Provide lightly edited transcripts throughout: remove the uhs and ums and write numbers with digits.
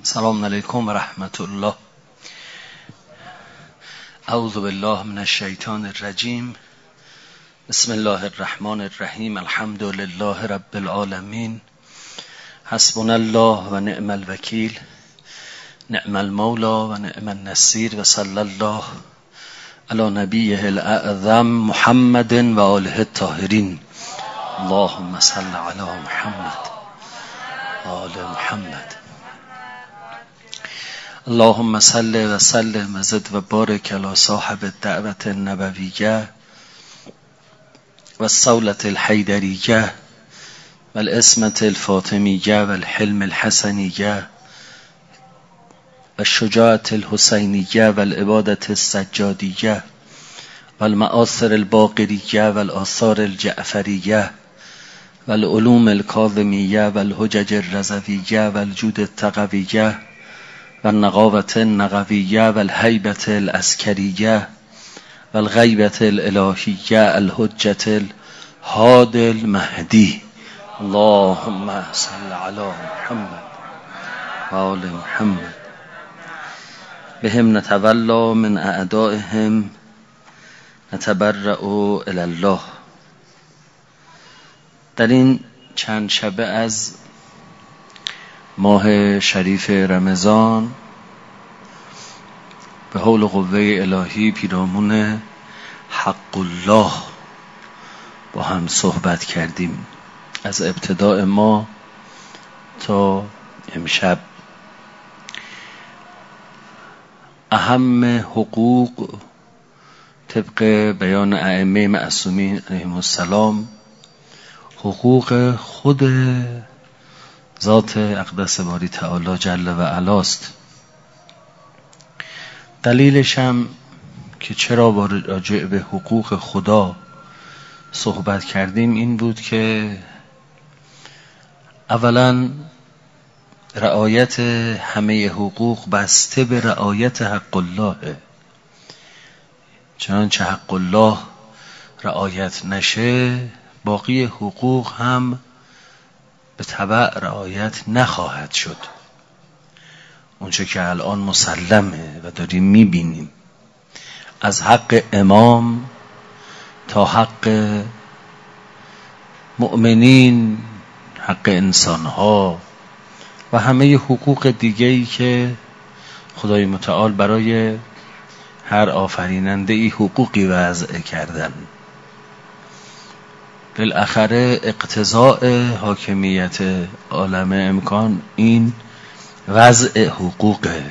السلام علیکم و رحمت الله. اعوذ بالله من الشیطان الرجیم. بسم الله الرحمن الرحیم. الحمد لله رب العالمین. حسبنا الله و نعم الوکیل. نعم المولا و نعم النصیر. و صلی الله علی نبیه الاعظم محمد و آله الطاهرین. اللهم صل علی محمد و آل محمد. اللهم صل و سلم و زد و بارک علی صاحب الدعوت النبویه و الصولة الحیدریه و العصمة الفاطمیه و الحلم الحسنیه و الشجاعة الحسینیه و العبادة السجادیه و المآثر الباقریه و الآثار الجعفریه و العلوم الکاظمیه و الحجج الرضویه و الجود التقویه و النقاوة النقویه و الهیبة العسکریه و الغیبة الالهیه الحجة الهاد المهدی. اللهم صل علی محمد و آل محمد. بهم نتولا من اعدائهم نتبرأ الی الله. در این چند شبه از ماه شریف رمضان به حول قوه الهی پیرامون حق الله با هم صحبت کردیم، از ابتداء ما تا امشب. اهم حقوق طبق بیان ائمه معصومین علیهم السلام حقوق خود ذات اقدس باری تعالی جل و علاست. دلیلش هم که چرا با راجع به حقوق خدا صحبت کردیم این بود که اولا رعایت همه حقوق بسته به رعایت حق الله. چنانچه حق الله رعایت نشه باقی حقوق هم به تبع رعایت نخواهد شد. اونچه که الان مسلمه و داریم میبینیم، از حق امام تا حق مؤمنین، حق انسانها و همه حقوق دیگه‌ای که خدای متعال برای هر آفریننده ای حقوقی وضع کردن. بالاخره اقتضاء حاکمیت عالم امکان این وضع حقوقه.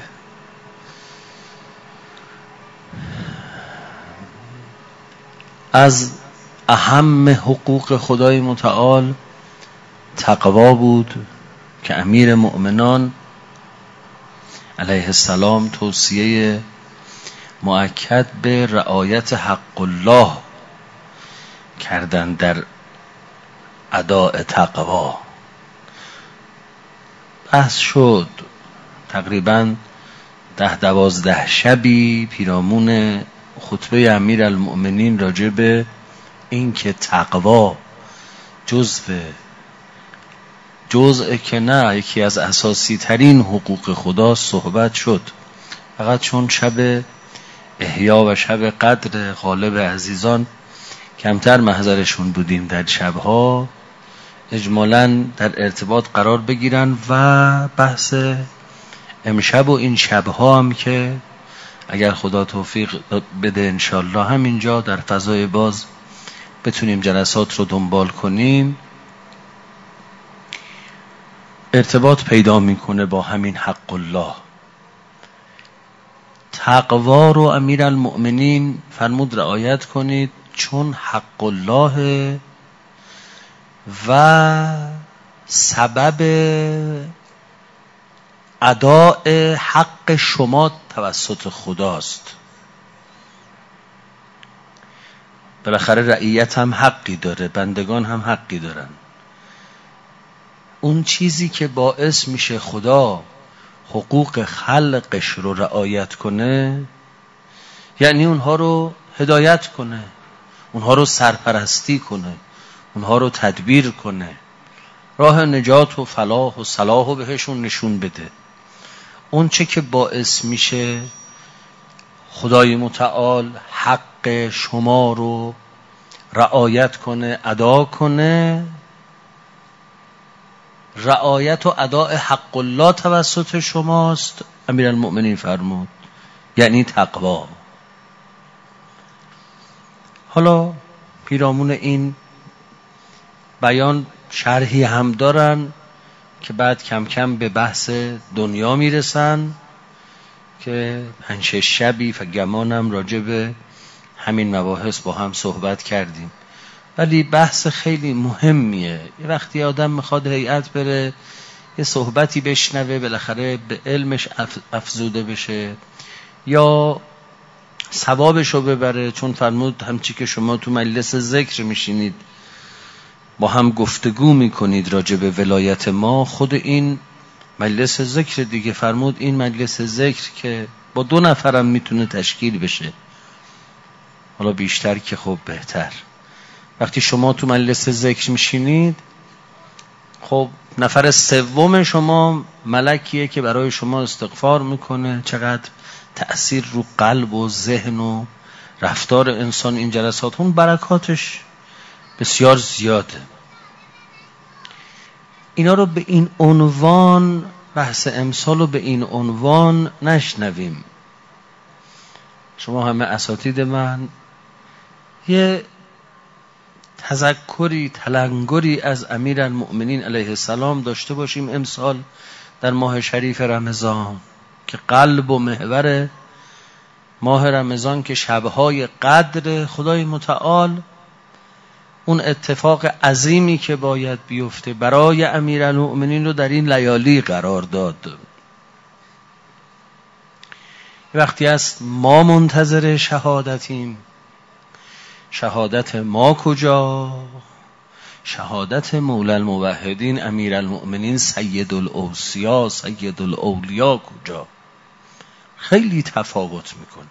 از اهم حقوق خدای متعال تقوا بود که امیر مؤمنان علیه السلام توصیه مؤکد به رعایت حق الله کردن در اداء تقوا. بحث شد تقریبا 10-12 شبی پیرامون خطبه امیر المؤمنین راجع به این که تقوا جزء که نه یکی از اساسی ترین حقوق خدا صحبت شد. فقط چون شب احیا و شب قدر غالب عزیزان کمتر محضرشون بودیم در شبها، اجمالاً در ارتباط قرار بگیرن و بحث امشب و این شبها هم که اگر خدا توفیق بده انشالله همینجا در فضای باز بتونیم جلسات رو دنبال کنیم، ارتباط پیدا میکنه با همین حق الله. تقوا رو امیر المؤمنین فرمود رعایت کنید چون حق الله و سبب اداء حق شما توسط خداست. بالاخره رعیت هم حقی داره، بندگان هم حقی دارن. اون چیزی که باعث میشه خدا حقوق خلقش رو رعایت کنه یعنی اونها رو هدایت کنه، اونها رو سرپرستی کنه، اونها رو تدبیر کنه، راه نجات و فلاح و صلاح رو بهشون نشون بده. اون چه که باعث میشه خدای متعال حق شما رو رعایت کنه، ادا کنه، رعایت و اداء حق الله توسط شماست. امیرالمؤمنین فرمود یعنی تقوا. حالا پیرامون این بیان شرحی هم دارن که بعد کم کم به بحث دنیا میرسن که 5-6 شبی فگمانم راجع به همین مباحث با هم صحبت کردیم. ولی بحث خیلی مهمیه. یه وقتی آدم میخواد هیئت بره یه صحبتی بشنوه، بالاخره به علمش افزوده بشه یا ثوابشو ببره، چون فرمود همچی که شما تو مجلس ذکر میشینید با هم گفتگو میکنید راجع به ولایت ما، خود این مجلس ذکر دیگه. فرمود این مجلس ذکر که با 2 نفرم میتونه تشکیل بشه، حالا بیشتر که خب بهتر. وقتی شما تو مجلس ذکر میشینید، خب نفر سوم شما ملکیه که برای شما استغفار میکنه. چقدر تأثیر رو قلب و ذهن و رفتار انسان این جلسات، اون برکاتش بسیار زیاده. اینا رو به این عنوان، بحث امسال رو به این عنوان نشنویم. شما همه اساتید من یه تذکری، تلنگری از امیرالمؤمنین علیه السلام داشته باشیم امسال در ماه شریف رمضان که قلب و محور ماه رمضان، که شبهای قدر خدای متعال اون اتفاق عظیمی که باید بیفته برای امیرالمؤمنین رو در این لیالی قرار داد. وقتی است ما منتظر شهادتیم، شهادت ما کجا؟ شهادت مولا الموحدین امیرالمؤمنین سید الاوصیا سید الاولیا کجا؟ خیلی تفاوت میکنه.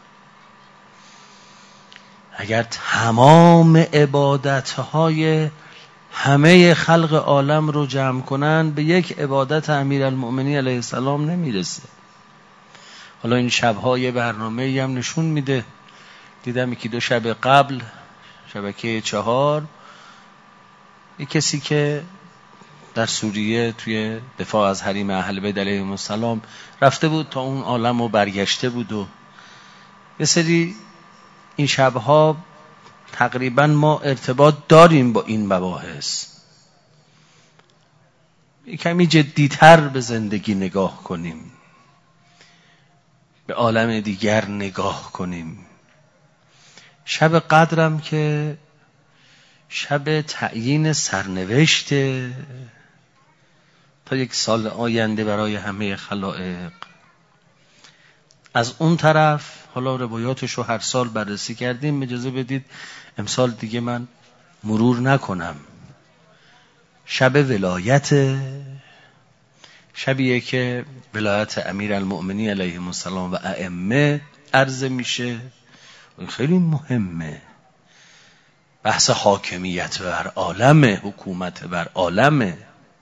اگر تمام عبادتهای همه خلق عالم رو جمع کنن به یک عبادت امیرالمؤمنین علیه السلام نمیرسه. حالا این شبهای برنامه‌ای هم نشون میده. دیدم 1-2 شب قبل شبکه 4 یک کسی که در سوریه توی دفاع از حریم اهل بیت علیهم السلام رفته بود تا اون عالم رو برگشته بود و یه سری این شبها تقریبا ما ارتباط داریم با این مباحث. کمی جدی‌تر به زندگی نگاه کنیم، به عالم دیگر نگاه کنیم. شب قدرم که شب تعیین سرنوشته تا 1 سال آینده برای همه خلائق. از اون طرف حالا روایاتش رو هر سال بررسی کردیم، اجازه بدید امسال دیگه من مرور نکنم. شب ولایت، شبیه که ولایت امیرالمؤمنین علیهم السلام و ائمه عرضه میشه. خیلی مهمه. بحث حاکمیت بر عالم، حکومت بر عالم،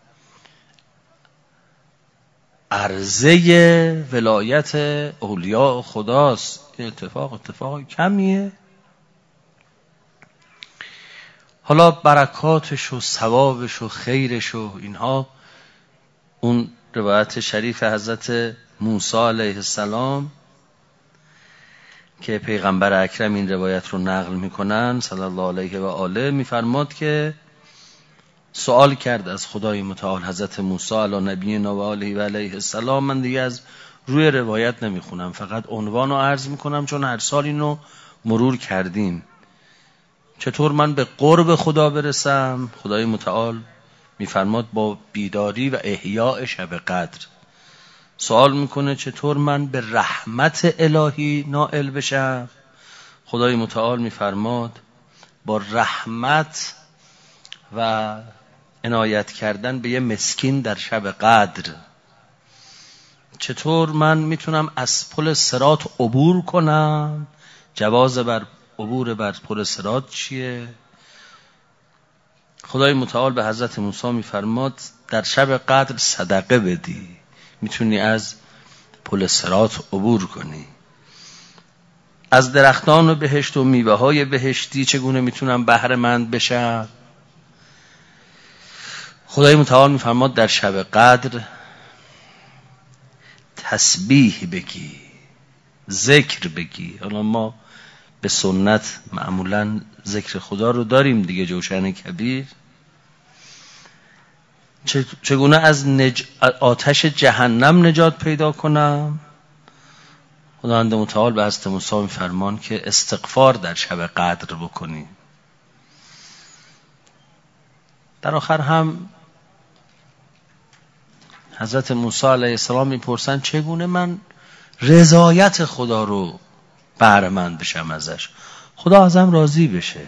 عرضه ولایت اولیاء خداست. این اتفاق کمیه. حالا برکاتش و ثوابش و خیرش و اینها، اون روایت شریف حضرت موسی علیه السلام که پیغمبر اکرم این روایت رو نقل میکنن صلی الله علیه و آله، میفرماد که سوال کرد از خدای متعال حضرت موسی علی نبینا و آله و علیه السلام. من دیگه از روی روایت نمیخونم، فقط عنوان رو عرض میکنم چون هر سال اینو مرور کردیم. چطور من به قرب خدا برسم؟ خدای متعال میفرماد با بیداری و احیاء شب قدر. سوال میکنه چطور من به رحمت الهی نائل بشم؟ خدای متعال میفرماد با رحمت و عنایت کردن به یه مسکین در شب قدر. چطور من میتونم از پل صراط عبور کنم؟ جواز بر عبور بر پل صراط چیه؟ خدای متعال به حضرت موسی میفرماد در شب قدر صدقه بدی. میتونی از پل صراط عبور کنی. از درختان و بهشت و میوه های بهشتی چگونه میتونم بهره مند بشم؟ خدای متعال میفرماد در شب قدر تسبیح بگی، ذکر بگی. حالا ما به سنت معمولا ذکر خدا رو داریم دیگه، جوشن کبیر. چگونه از آتش جهنم نجات پیدا کنم؟ خداوند متعال به حضرت موسی میفرمان که استغفار در شب قدر بکنی. در آخر هم حضرت موسی علیه السلام میپرسن چگونه من رضایت خدا رو بهره مند بشم ازش، خدا ازم راضی بشه.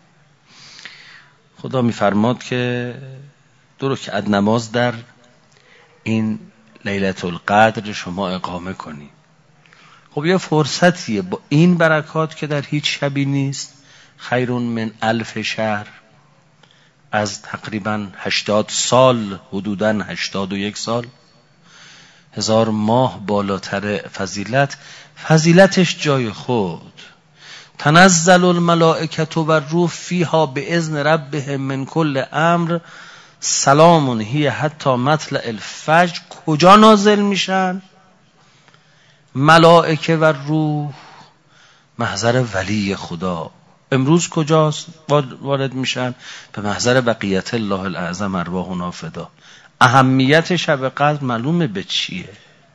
خدا میفرماد که 2 رکعت نماز در این لیلة القدر شما اقامه کنی. خب یه فرصتیه با این برکات که در هیچ شبی نیست، خیر من 1000 شهر، از تقریبا 80 سال، حدوداً 81 سال، 1000 ماه بالاتر فضیلتش جای خود. تنزل الملائکة و الروح فیها باذن ربهم من کل امر سلام هی حتی مطلع الفجر. کجا نازل میشن؟ ملائکه و روح محضر ولی خدا. امروز کجاست وارد میشن؟ به محضر بقیت الله الاعظم ارواحنا فدا. اهمیت شب قدر معلومه به چیه.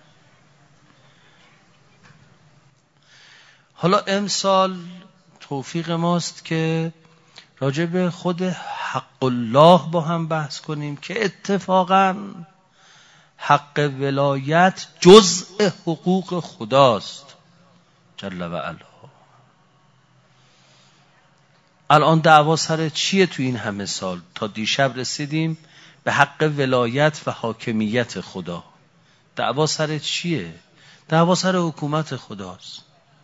حالا امسال توفیق ماست که راجع به خود حق الله با هم بحث کنیم که اتفاقا حق ولایت جزء حقوق خداست جل و علا. الان دعوا سر چیه تو این همه سال؟ تا دیشب رسیدیم به حق ولایت و حاکمیت خدا. دعوا سر چیه؟ دعوا سر حکومت خداست.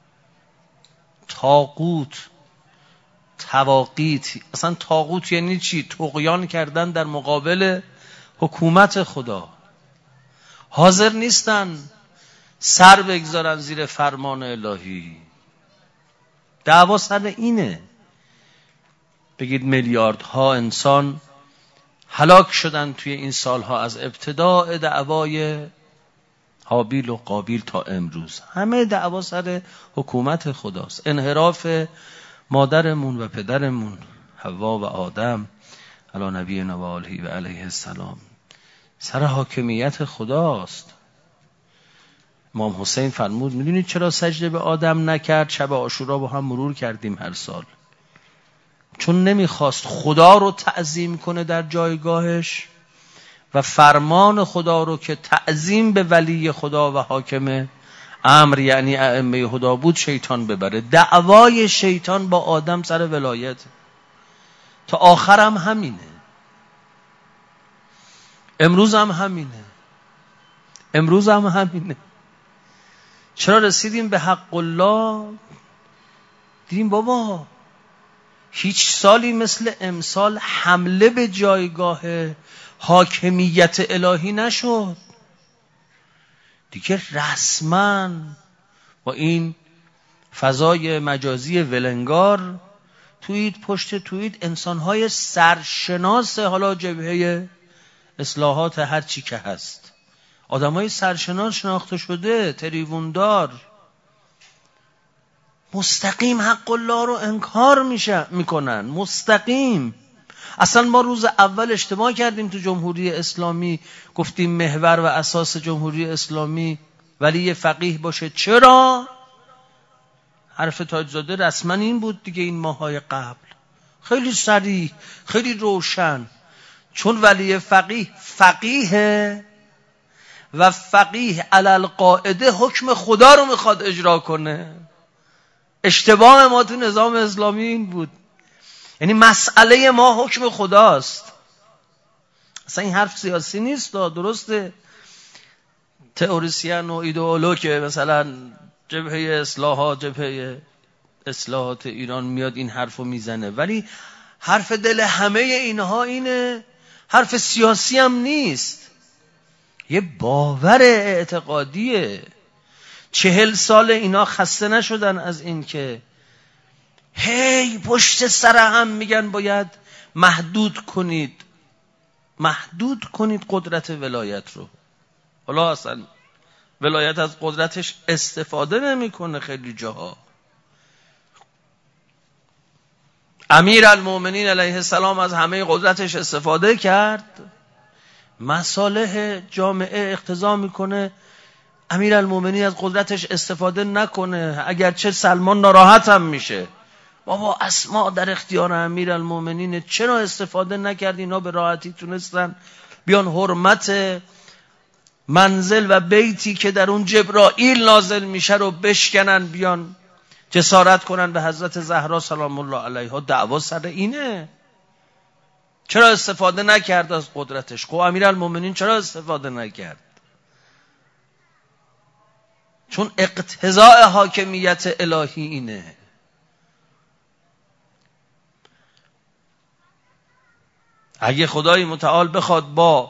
طاغوت، طواغیت. اصلا طاغوت یعنی چی؟ طغیان کردن در مقابل حکومت خدا. حاضر نیستن سر بگذارن زیر فرمان الهی. دعوا سر اینه. بگید میلیاردها انسان هلاک شدن توی این سالها از ابتداء دعوای هابیل و قابیل تا امروز. همه دعوا سر حکومت خداست. انحراف مادرمون و پدرمون حوا و آدم علی نبینا و آله و علیه السلام سر حاکمیت خداست. امام حسین فرمود میدونید چرا سجده به آدم نکرد؟ شب عاشورا با هم مرور کردیم هر سال. چون نمیخواست خدا رو تعظیم کنه در جایگاهش و فرمان خدا رو که تعظیم به ولی خدا و حاکم امر یعنی ائمه هدا بود شیطان ببره. دعوای شیطان با آدم سر ولایت تا آخرم همینه. امروز هم همینه. چرا رسیدیم به حق الله؟ دیدیم بابا هیچ سالی مثل امسال حمله به جایگاه حاکمیت الهی نشد. دیگه رسما با این فضای مجازی ولنگار توییت پشت توییت انسانهای سرشناس، حالا جبهه اصلاحات هر چی که هست، آدمای سرشناس شناخته شده، تریبوندار، مستقیم حق الله رو انکار میکنن. مستقیم. اصلا ما روز اول اجتماع کردیم تو جمهوری اسلامی، گفتیم محور و اساس جمهوری اسلامی ولی فقیه باشه. چرا؟ حرف تاجزاده رسما این بود دیگه این ماهای قبل. خیلی صریح، خیلی روشن. چون ولی فقیه و فقیه علی القاعده حکم خدا رو میخواد اجرا کنه. اشتباه ما تو نظام اسلامی این بود. یعنی مسئله ما حکم خداست. اصلا این حرف سیاسی نیست. درسته تئوریسین و ایدئولوگ که مثلا جبهه اصلاحات ایران میاد این حرفو میزنه، ولی حرف دل همه اینها اینه. حرف سیاسی هم نیست، یه باور اعتقادیه. 40 سال اینا خسته نشدن از این که هی پشت سر هم میگن باید محدود کنید قدرت ولایت رو. حالا اصلا ولایت از قدرتش استفاده نمیکنه خیلی جاها. امیرالمومنین علیه السلام از همه قدرتش استفاده کرد، مصالح جامعه اقتضا میکنه امیرالمومنین از قدرتش استفاده نکنه، اگرچه سلمان ناراحت هم میشه. بابا اسماء در اختیار امیرالمومنین، چرا استفاده نکرد؟ اینا به راحتی تونستن بیان حرمت منزل و بیتی که در اون جبرائیل نازل میشه رو بشکنن، بیان جسارت کنن به حضرت زهرا سلام الله علیها. دعوا سر اینه. چرا استفاده نکرد از قدرتش؟ خب امیرالمومنین چرا استفاده نکرد؟ چون اقتضاء حاکمیت الهی اینه. اگه خدای متعال بخواد با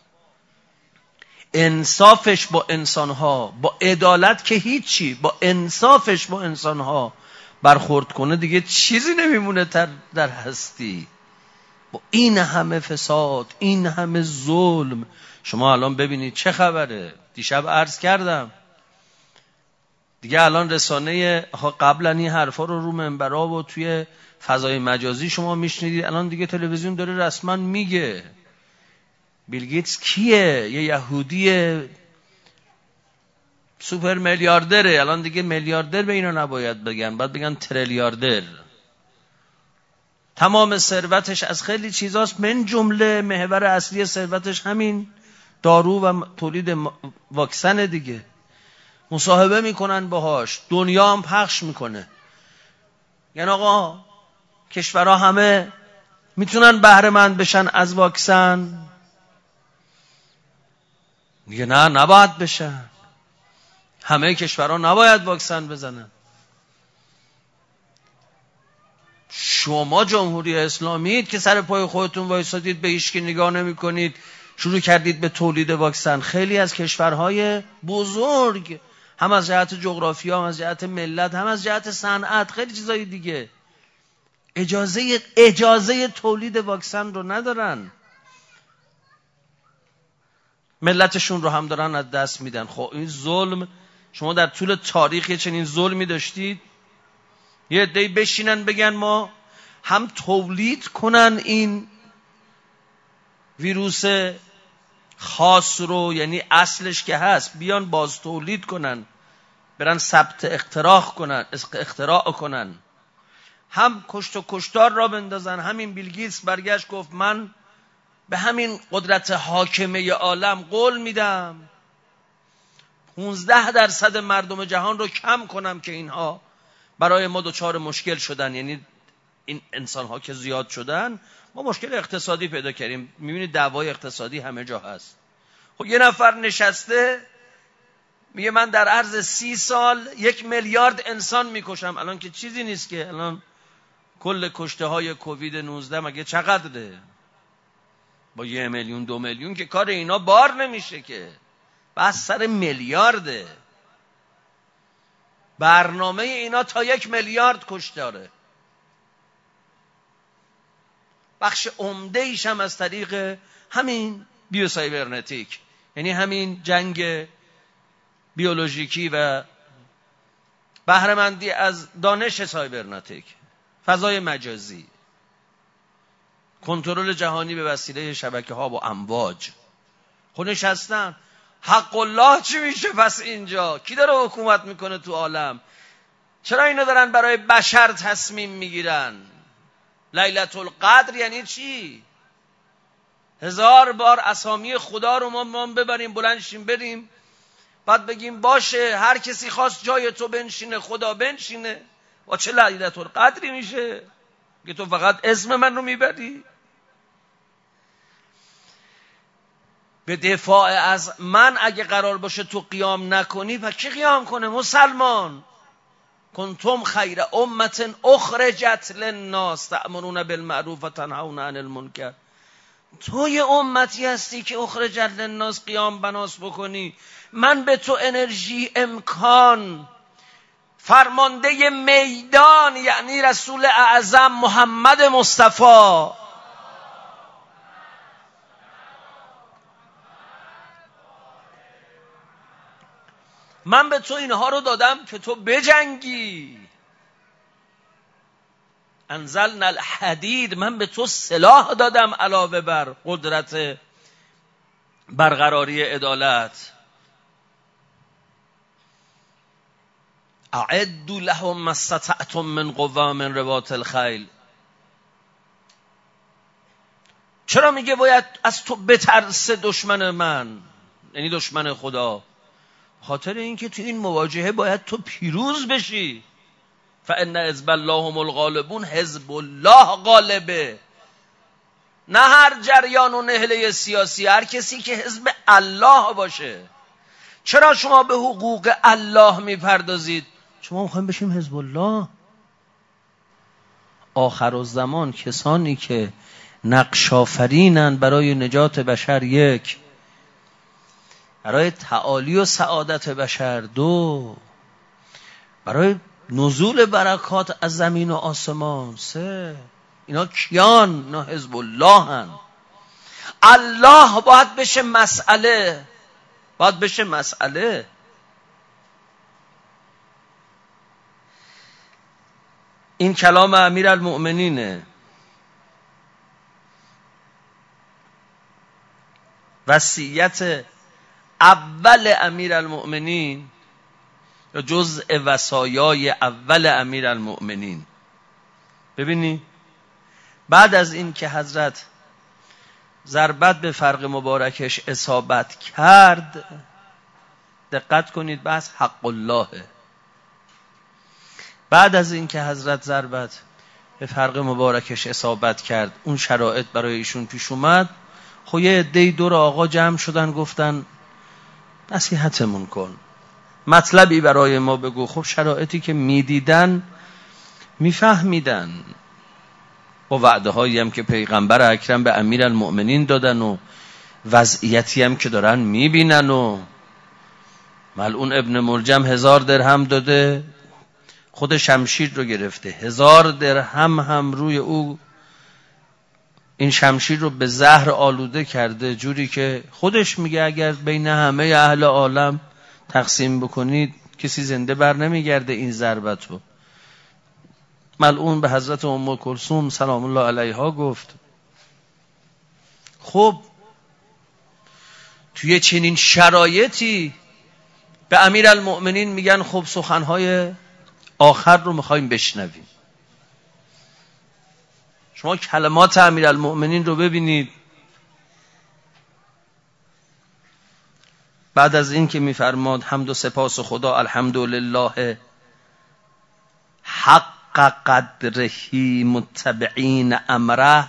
انصافش با انسانها، با عدالت که هیچی، با انصافش با انسانها برخورد کنه، دیگه چیزی نمیمونه در هستی. با این همه فساد، این همه ظلم، شما الان ببینید چه خبره. دیشب عرض کردم دیگه الان رسانه قبلا این حرفا رو منبرها و توی فضای مجازی شما میشنیدید، الان دیگه تلویزیون داره رسما میگه بیل گیتس کیه؟ یه یهودی سوپر میلیاردره. الان دیگه میلیاردر به اینا نباید بگن، باید بگن تریلیاردر. تمام ثروتش از خیلی چیزاست، من جمله محور اصلی ثروتش همین دارو و تولید واکسن دیگه. مصاحبه میکنن باهاش، دنیا هم پخش میکنه. یعنی آقا کشورها همه میتونن بهره مند بشن از واکسن؟ میگه نه، نباید بشن. همه کشورها نباید واکسن بزنن. شما جمهوری اسلامیید که سر پای خودتون وایسادید، به هیچ کی نگاه نمی‌کنید، شروع کردید به تولید واکسن. خیلی از کشورهای بزرگ، هم از جهت جغرافیا، هم از جهت ملت، هم از جهت صنعت، خیلی چیزای دیگه، اجازه تولید واکسن رو ندارن. ملتشون رو هم دارن از دست میدن. خب این ظلم، شما در طول تاریخ چنین ظلمی داشتید؟ یه عده‌ای بشینن بگن ما هم تولید کنن این ویروس خاص رو، یعنی اصلش که هست بیان باز تولید کنن، برن ثبت اختراع کنن، هم کشت و کشتار را بندازن. همین بیل گیتس برگشت گفت من به همین قدرت حاکمه عالم قول میدم 15% مردم جهان رو کم کنم که اینها برای ما دچار مشکل شدن. یعنی این انسان ها که زیاد شدن، ما مشکل اقتصادی پیدا کردیم. میبینید دعوای اقتصادی همه جا هست. خب یه نفر نشسته میگه من در عرض 30 سال 1 میلیارد انسان میکشم. الان که چیزی نیست که الان کل کشته های کووید 19 مگه چقدره؟ با 1 میلیون 2 میلیون که کار اینا بار نمیشه که، بس سر میلیارده. برنامه اینا تا 1 میلیارد کشتاره. بخش عمده ایش هم از طریق همین بیوسایبرنتیک، یعنی همین جنگ بیولوژیکی و بهره‌مندی از دانش سایبرنتیک، فضای مجازی، کنترل جهانی به وسیله شبکه‌ها و امواج. خونش هستن. حق الله چی میشه پس اینجا؟ کی داره حکومت میکنه تو عالم؟ چرا اینا دارن برای بشر تصمیم میگیرن؟ لیلة القدر یعنی چی؟ 1000 بار اسامی خدا رو ما ببریم بلند شیم بریم، بعد بگیم باشه هر کسی خواست جای تو بنشینه، خدا بنشینه. و چه لیلة القدری میشه که تو فقط اسم من رو میبری؟ به دفاع از من اگه قرار باشه تو قیام نکنی، و کی قیام کنه؟ مسلمان. کنتم خیر امة اخرجت للناس تأمرون بالمعروف و تنهون عن المنکر. تو یه امتی هستی که اخرج للناس قیام بناس بکنی. من به تو انرژی، امکان، فرمانده میدان یعنی رسول اعظم محمد مصطفی، من به تو اینها رو دادم که تو بجنگی. انزلنا الحدید، من به تو سلاح دادم علاوه بر قدرت برقراری عدالت. اعدوا لهم ما استطعتم من قوة من رباط الخیل. چرا میگه باید از تو بترسه دشمن من، یعنی دشمن خدا؟ خاطر اینکه تو این مواجهه باید تو پیروز بشی. فان حزب الله هم الغالبون، حزب الله غالبه، نه هر جریان و نهله سیاسی، هر کسی که حزب الله باشه. چرا شما به حقوق الله میپردازید؟ شما میخوایم بشیم حزب الله. آخرالزمان کسانی که نقش آفرینن برای نجات بشر، یک، برای تعالی و سعادت بشر، دو، برای نزول برکات از زمین و آسمان، سه، اینا کیان؟ اینا حزب الله هن. الله باید بشه مسئله، باید بشه مسئله. این کلام امیرالمؤمنینه. وصیت اول امیرالمؤمنین یا جزء وصایای اول امیرالمؤمنین. ببینی بعد از این که حضرت ضربت به فرق مبارکش اصابت کرد، دقت کنید بحث حق اللهه. بعد از این که حضرت ضربت به فرق مبارکش اصابت کرد، اون شرایط برای ایشون پیش اومد، خب یه عده‌ای دور آقا جمع شدن، گفتن نصیحتمون کن، مطلبی برای ما بگو. خب شرایطی که میدیدن میفهمیدن، با وعده هایی هم که پیغمبر اکرم به امیرالمؤمنین دادن و وضعیتی هم که دارن میبینن. و ملعون ابن ملجم 1000 درهم داده، خود شمشیر رو گرفته، 1000 درهم هم روی او این شمشیر رو به زهر آلوده کرده، جوری که خودش میگه اگر بین همه اهل عالم تقسیم بکنید کسی زنده بر نمیگرده این ضربت رو. ملعون به حضرت ام کلثوم سلام الله علیها گفت. خب توی چنین شرایطی به امیرالمؤمنین میگن خب سخنهای آخر رو میخوایم بشنویم. شما کلمات امیرالمؤمنین رو ببینید. بعد از این که میفرماد حمد و سپاس خدا، الحمدلله حق قدرهی متبعین امره،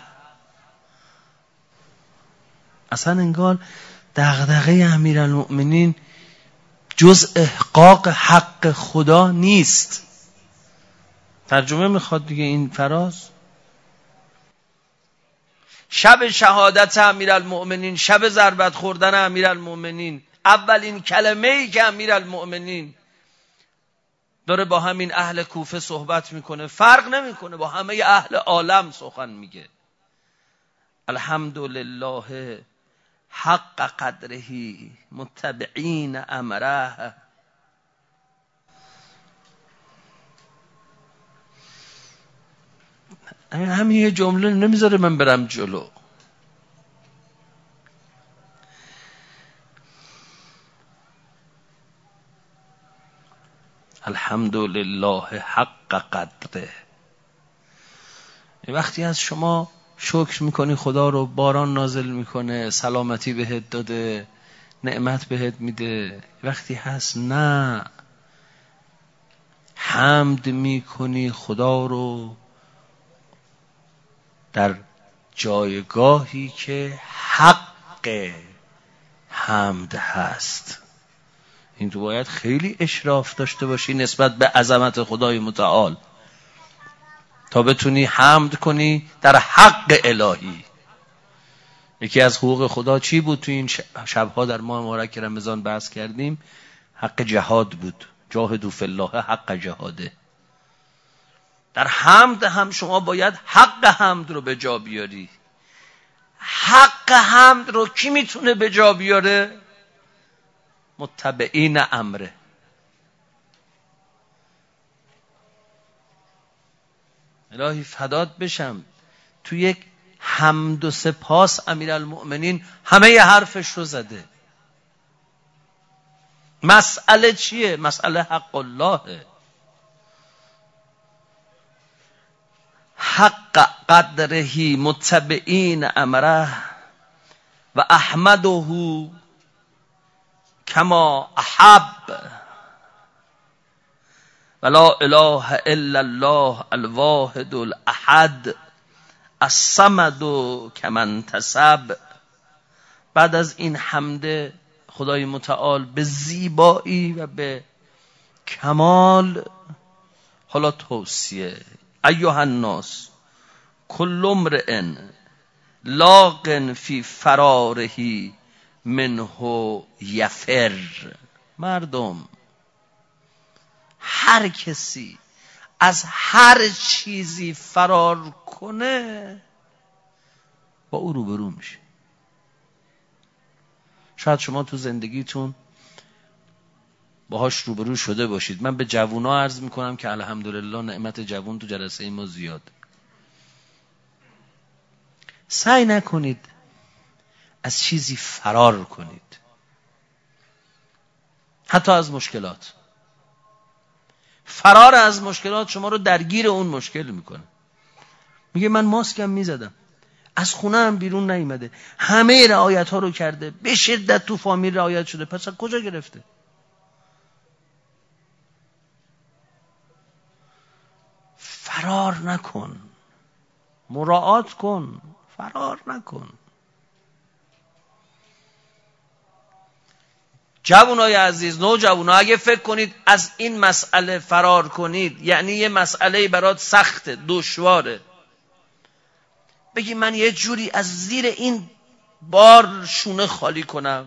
اصلا انگار دغدغه امیرالمؤمنین جز احقاق حق خدا نیست. ترجمه میخواد دیگه این فراز. شب شهادت امیرالمؤمنین، شب ضربت خوردن امیرالمؤمنین، اولین کلمه‌ای که امیرالمؤمنین داره با همین اهل کوفه صحبت میکنه، فرق نمیکنه، با همه اهل عالم سخن میگه. الحمدلله حق قدرهی متبعین امره. همین یه جمله نمیذاره من برم جلو. الحمدلله حق قدره. وقتی از شما شکر میکنی خدا رو، باران نازل میکنه، سلامتی بهت داده، نعمت بهت میده. وقتی هست نه، حمد میکنی خدا رو در جایگاهی که حق حمد هست. این تو باید خیلی اشراف داشته باشی نسبت به عظمت خدای متعال تا بتونی حمد کنی در حق الهی. یکی از حقوق خدا چی بود؟ تو این شبها در ماه مبارک رمضان بحث کردیم، حق جهاد بود. جاهدوا فی الله حق جهاده. در حمد هم شما باید حق حمد رو به جا بیاری. حق حمد رو کی میتونه به جا بیاره؟ متبعین امره. الهی فدات بشم، تو یک حمد و سپاس امیرالمؤمنین همه ی حرفش رو زده. مسئله چیه؟ مسئله حق الله، حق قدره متبعین امره و احمده کما احب و لا اله الا الله الواحد الاحد الصمد کمن انتسب. بعد از این حمد خدای متعال به زیبایی و به کمال، حالا توصیه: ایها الناس کل امرئ لاق فی فراره منه یفر. مردم، هر کسی از هر چیزی فرار کنه با او روبرو میشه. شاید شما تو زندگیتون باهاش روبرو شده باشید. من به جوونا عرض میکنم که الحمدلله نعمت جوون تو جلسه ما زیاد. سعی نکنید از چیزی فرار کنید، حتی از مشکلات. فرار از مشکلات شما رو درگیر اون مشکل میکنه. میگه من ماسکم میزدم، از خونه هم بیرون نیومده، همه رعایت ها رو کرده، به شدت تو فامیل رعایت شده، پس کجا گرفته؟ فرار نکن، مراعات کن، فرار نکن. جوانای عزیز، نوجوانا، اگه فکر کنید از این مسئله فرار کنید یعنی یه مسئله برات سخته، دشواره، بگی من یه جوری از زیر این بار شونه خالی کنم،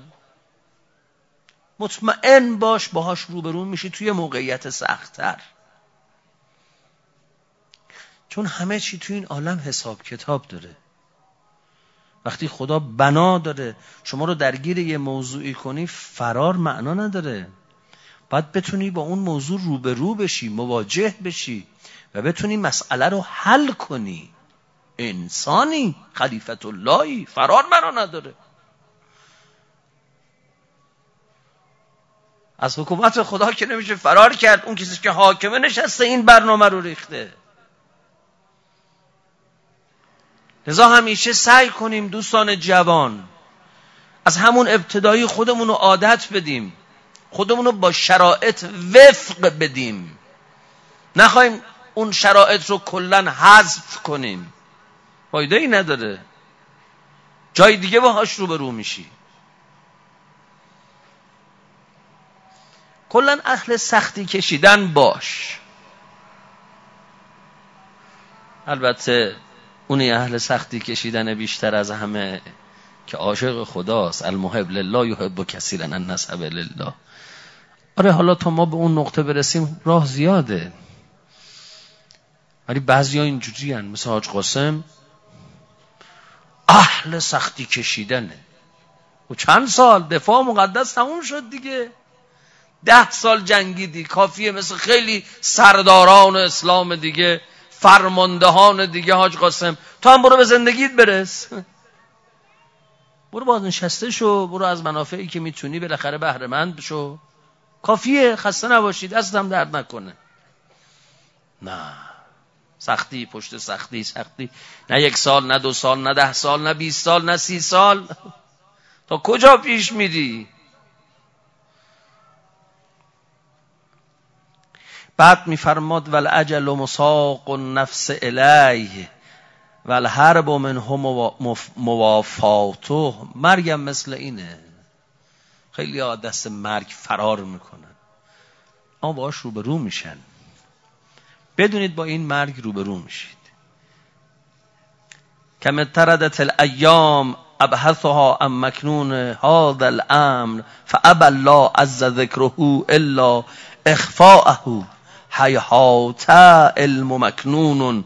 مطمئن باش باهاش روبرو میشی توی موقعیت سخت‌تر. چون همه چی توی این عالم حساب کتاب داره. وقتی خدا بنا داره شما رو درگیر یه موضوعی کنی، فرار معنا نداره. باید بتونی با اون موضوع روبرو بشی، مواجه بشی و بتونی مسئله رو حل کنی. انسانی، خلیفت اللهی، فرار معنا نداره. از حکومت خدا که نمیشه فرار کرد. اون کسی که حاکمه نشسته این برنامه رو ریخته. لذا همیشه سعی کنیم دوستان جوان از همون ابتدایی خودمون رو عادت بدیم، خودمون رو با شرایط وفق بدیم، نخواهیم اون شرایط رو کلن حذف کنیم، فایده ای نداره، جای دیگه باهاش روبرو میشی. کلن اهل سختی کشیدن باش. البته اونی اهل سختی کشیدن بیشتر از همه که عاشق خداست. المحب لله یحب کثیرا النسب لله. آره، حالا تا ما به اون نقطه برسیم راه زیاده، ولی بعضیا اینجوری هن، مثل حاج قاسم اهل سختی کشیدنه. و چند سال دفاع مقدس تموم شد دیگه، 10 سال جنگیدی، کافیه مثل خیلی سرداران اسلام دیگه، فرماندهان دیگه. حاج قاسم تو هم برو به زندگیت برس، برو بازنشسته شو، برو از منافعی که میتونی بالاخره بهره مند بشو، کافیه، خسته نباشید، دستم درد نکنه. نه، سختی پشت سختی، سختی نه 1 سال، نه 2 سال، نه 10 سال، نه 20 سال، نه 30 سال. تا کجا پیش میری؟ بعد میفرماد والعجل مساق النفس الیه والحرب منه موافاته. مرگم مثل اینه. خیلی ها دست مرگ فرار میکنن، اما باهاش روبرو میشن. بدونید با این مرگ روبرو میشید. کم تردت الایام ابحثها ام مکنون هذا الامر فابى الله عز ذکره الا اخفاءه حیحات علم مکنون.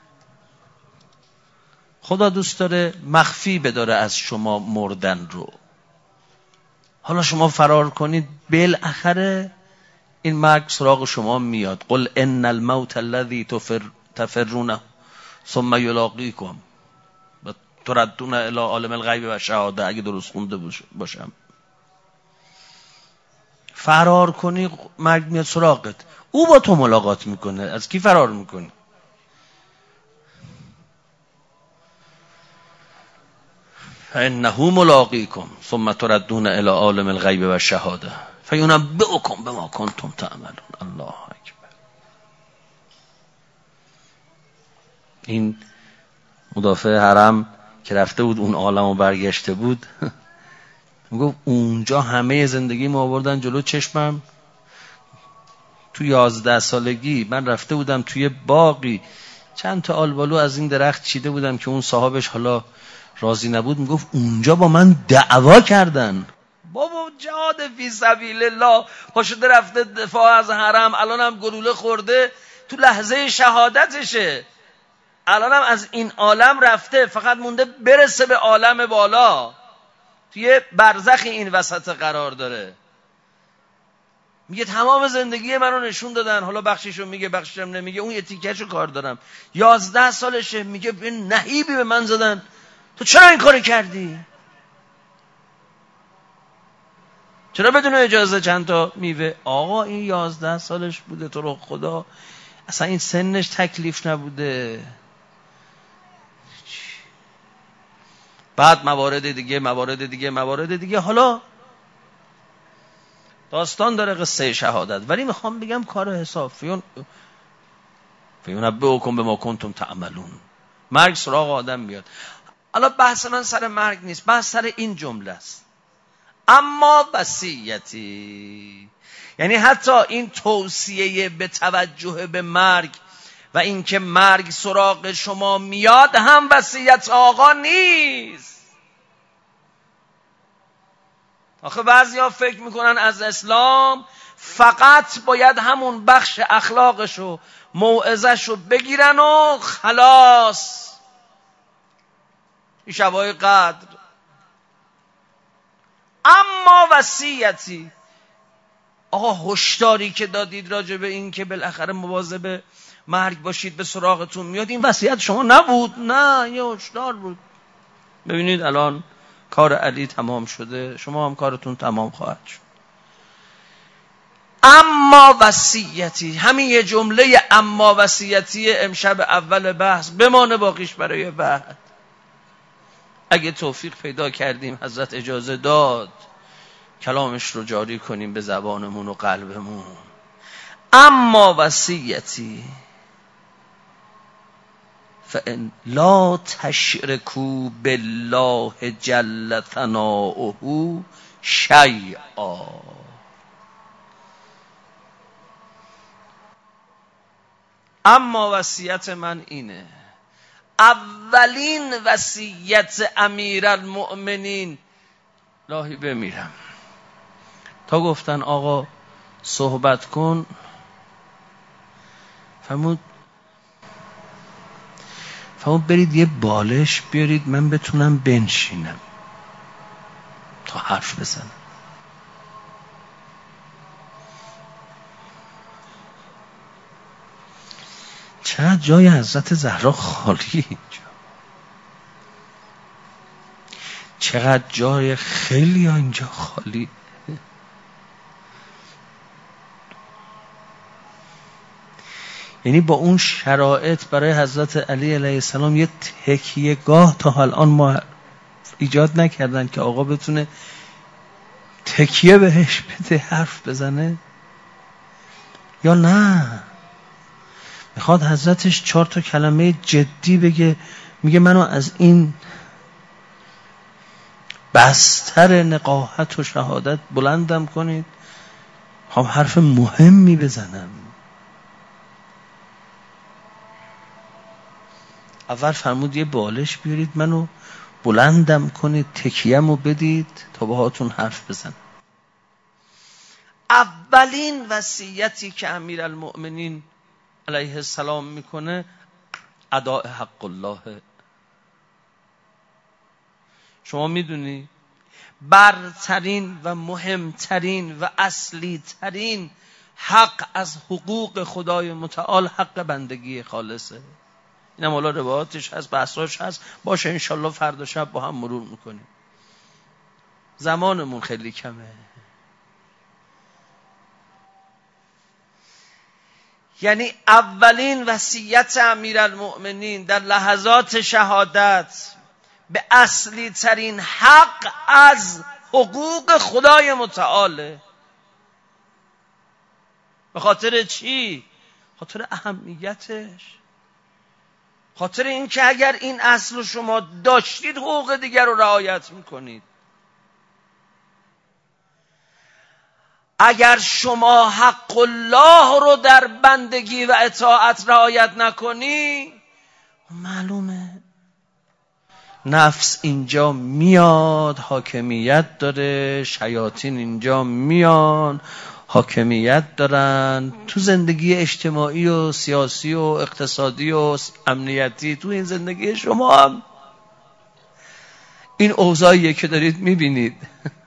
خدا دوست داره مخفی بداره از شما مردن رو. حالا شما فرار کنید، بالاخره این مرگ سراغ شما میاد. قل ان الموت الذی تفرونه ثم یلاقیکم و تردون الی عالم الغیب و شهاده، اگه درست خونده باشم. فرار کنی مرگ میاد سراغت، او با تو ملاقات میکنه. از کی فرار میکنی؟ فانه ملاقیکم ثم تردون الی عالم الغیب و شهاده فینبئکم بما کنتم تعملون. الله اکبر. این مدافع حرم که رفته بود اون عالمو برگشته بود میگفت اونجا همه زندگی ما آوردن جلو چشمم. تو 11 سالگی من رفته بودم توی باقی، چند تا آلبالو از این درخت چیده بودم که اون صاحبش حالا راضی نبود. میگفت اونجا با من دعوا کردن. بابا جهاد فی سبیل الله پاشده رفته دفاع از حرم، الانم گلوله خورده تو لحظه شهادتشه، الانم از این عالم رفته، فقط مونده برسه به عالم بالا، توی برزخی این وسط قرار داره. میگه تمام زندگی منو نشون دادن، حالا بخشیشو میگه بخشیشم نمیگه، اون یه تیکه‌شو کار دارم. 11 سالشه، میگه به نهیبی به من زدن، تو چرا این کارو کردی؟ چرا بدون اجازه چند تا میوه؟ آقا این 11 سالش بوده، تو رو خدا اصلا این سنش تکلیف نبوده. بعد موارد دیگه حالا داستان داره قصه شهادت، ولی میخوام بگم کار حساب فینبئکم بما کنتم تعملون. مرگ سراغ آدم میاد. حالا بحث من سر مرگ نیست، بحث سر این جمله است. اما وصیتی، یعنی حتی این توصیه به توجه به مرگ و اینکه مرگ سراغ شما میاد هم وصیت آقا نیست. آخه بعضیا فکر میکنن از اسلام فقط باید همون بخش اخلاقشو موعظه‌شو بگیرن و خلاص. این شبای قدر. اما وصیتی، آقا هشداری که دادید راجع به این که بالاخره مواظب مرگ باشید به سراغتون میاد، این وصیت شما نبود؟ نه، یه هشدار بود. ببینید الان کار علی تمام شده، شما هم کارتون تمام خواهد شد. اما وصیتی، همین یه جمله اما وصیتی امشب اول بحث بمانه، باقیش برای بعد. اگه توفیق پیدا کردیم، حضرت اجازه داد، کلامش رو جاری کنیم به زبانمون و قلبمون. اما وصیتی فإن لا تشركوا بالله جل ثناؤه شیئا. اما وصیت من اینه، اولین وصیت امیرالمؤمنین، الهی بمیرم، تا گفتن آقا صحبت کن، فرمود برید یه بالش بیارید من بتونم بنشینم تا حرف بزنم. چقدر جای حضرت زهرا خالی اینجا، چقدر جای خیلی اینجا خالی. یعنی با اون شرایط برای حضرت علی علیه السلام یه تکیهگاه تا الان ما ایجاد نکردن که آقا بتونه تکیه بهش بده حرف بزنه، یا نه میخواد حضرتش 4 تا کلمه جدی بگه، میگه منو از این بستر نقاهت و شهادت بلندم کنید، خب حرف مهمی بزنم. اول فرمود یه بالش بیارید منو بلندم کنید، تکیه‌مو بدید تا باهاتون حرف بزنم. اولین وصیتی که امیرالمؤمنین علیه السلام میکنه اداء حق الله. شما میدونی برترین و مهمترین و اصلی ترین حق از حقوق خدای متعال حق بندگی خالصه. اینم حالا روایاتش هست، بحثاش هست، باشه انشالله فردا شب با هم مرور میکنیم، زمانمون خیلی کمه. یعنی اولین وصیت امیرالمؤمنین در لحظات شهادت به اصلی ترین حق از حقوق خدای متعاله. به خاطر چی؟ خاطر اهمیتش، خاطر این که اگر این اصل شما داشتید حقوق دیگر رو رعایت میکنید. اگر شما حق الله رو در بندگی و اطاعت رعایت نکنی، معلومه نفس اینجا میاد حاکمیت داره، شیاطین اینجا میان حاکمیت دارن تو زندگی اجتماعی و سیاسی و اقتصادی و امنیتی. تو این زندگی شما هم این اوضاعیه که دارید میبینید.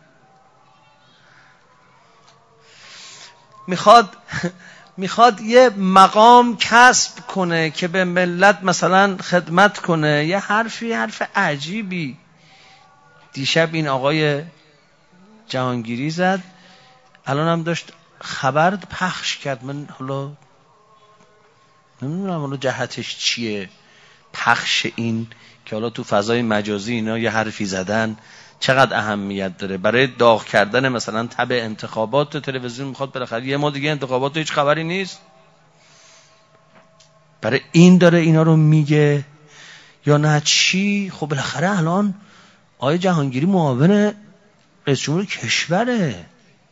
میخواد یه مقام کسب کنه که به ملت مثلا خدمت کنه، یه حرف عجیبی دیشب این آقای جهانگیری زد، الان هم داشت خبر پخش کرد. من حالا نمیدونم حالا جهتش چیه پخش این که حالا تو فضای مجازی اینا یه حرفی زدن چقدر اهمیت داره برای داغ کردن مثلا تبع انتخابات. تلویزیون میخواد بالاخره یه ما دیگه انتخابات هیچ خبری نیست، برای این داره اینا رو میگه یا نه چی؟ خب بالاخره الان آقای جهانگیری معاون رئیس جمهور کشوره،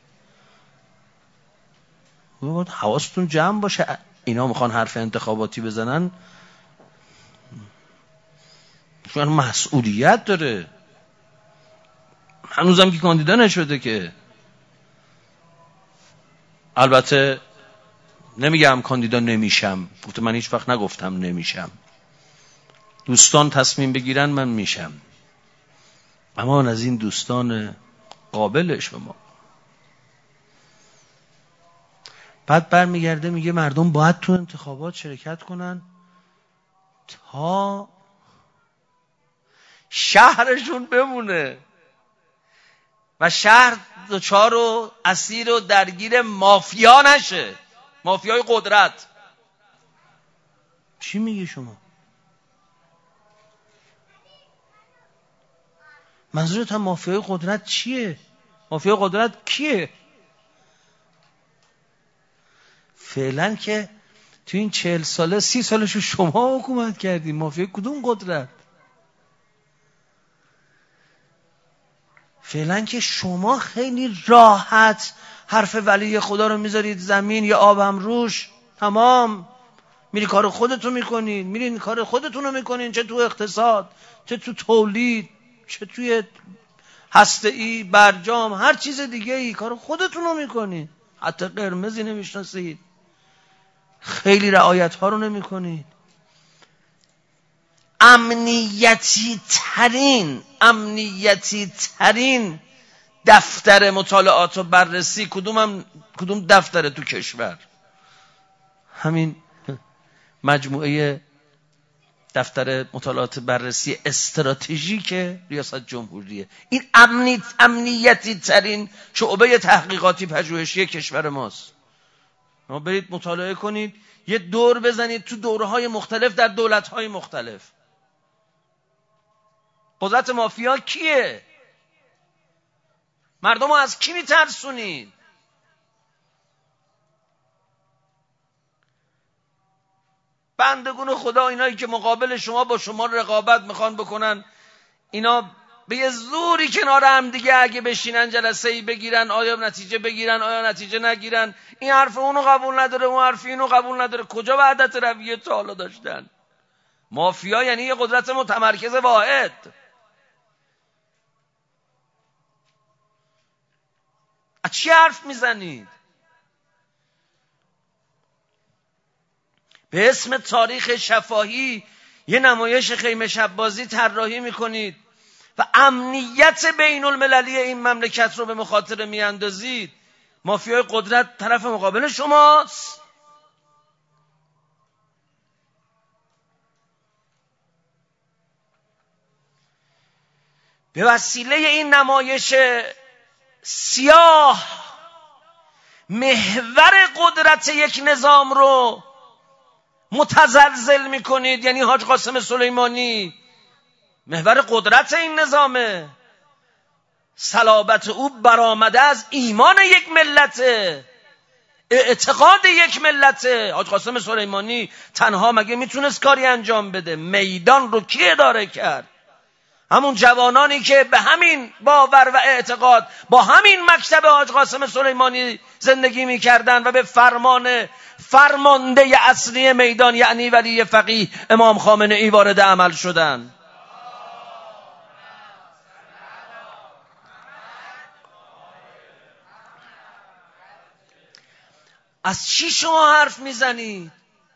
باید حواستون جمع باشه. اینا میخوان حرف انتخاباتی بزنن، چون مسئولیت داره. هنوزم که کاندیدا نشده که. البته نمیگم کاندیدا نمیشم، گفتم من هیچ وقت نگفتم نمیشم. دوستان تصمیم بگیرن من میشم، اما از این دوستان قابل شما. بعد برمیگرده میگه مردم باید تو انتخابات شرکت کنن تا شهرشون بمونه و شهر دچار و اسیر و درگیر مافیا نشه، مافیای قدرت. چی میگی شما؟ منظورت هم مافیای قدرت چیه؟ مافیای قدرت کیه؟ فعلا که تو این 40 ساله 30 سالشو شما حکومت کردی، مافیای کدوم قدرت؟ فعلا که شما خیلی راحت حرف ولی خدا رو میذارید زمین، یا آبم روش، تمام میری کار خودتون میکنین، میرین کار خودتون رو میکنین، چه تو اقتصاد، چه تو تولید، چه توی هسته‌ای، برجام، هر چیز دیگه ای کار خودتون رو میکنین. حتی قرمزی نمیشناسید، خیلی رعایت ها رو نمیکنید. امنیتی ترین دفتر مطالعات و بررسی کدوم دفتر تو کشور؟ همین مجموعه دفتر مطالعات بررسی استراتژیک ریاست جمهوریه. این امنیتی ترین شعبه تحقیقاتی پژوهشی کشور ماست. شما برید مطالعه کنید، یه دور بزنید تو دوره‌های مختلف در دولت‌های مختلف. قدرت مافیا کیه؟ مردم رو از کی میترسونید؟ بندگون خدا، اینایی که مقابل شما با شما رقابت میخوان بکنن، اینا به یه زوری کنار هم دیگه اگه بشینن جلسه‌ای بگیرن، آیا نتیجه بگیرن آیا نتیجه نگیرن، این حرف اونو قبول نداره، اون حرف اینو قبول نداره. کجا وحدت رویه تا حالا داشتن؟ مافیا یعنی یه قدرت متمرکز واحد. از چی حرف میزنید؟ به اسم تاریخ شفاهی یه نمایش خیمه شب بازی طراحی میکنید و امنیت بین المللی این مملکت رو به مخاطره میاندازید. مافیای قدرت طرف مقابل شماست. به وسیله این نمایش سیاه محور قدرت یک نظام رو متزلزل میکنید. یعنی حاج قاسم سلیمانی محور قدرت این نظامه. صلابت او برآمده از ایمان یک ملته، اعتقاد یک ملته. حاج قاسم سلیمانی تنها مگه میتونست کاری انجام بده؟ میدان رو کی اداره کرد؟ همون جوانانی که به همین باور و اعتقاد با همین مکتب حاج قاسم سلیمانی زندگی میکردن و به فرمانده اصلی میدان یعنی ولی فقیه امام خامنه‌ای وارد عمل شدن. از چی شما حرف میزنید؟